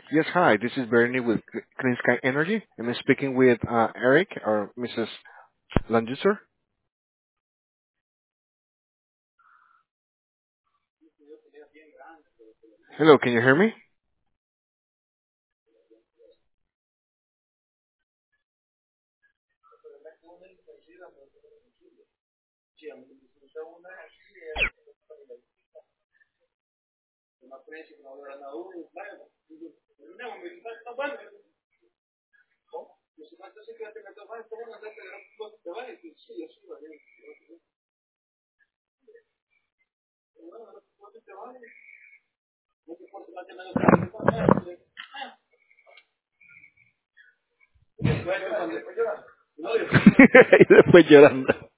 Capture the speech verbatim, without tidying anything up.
Yes, hi. This is Bernie with Clean Sky Energy. I'm speaking with uh, Eric or Missus Landuser. Hello, can you hear me? Y después llorando.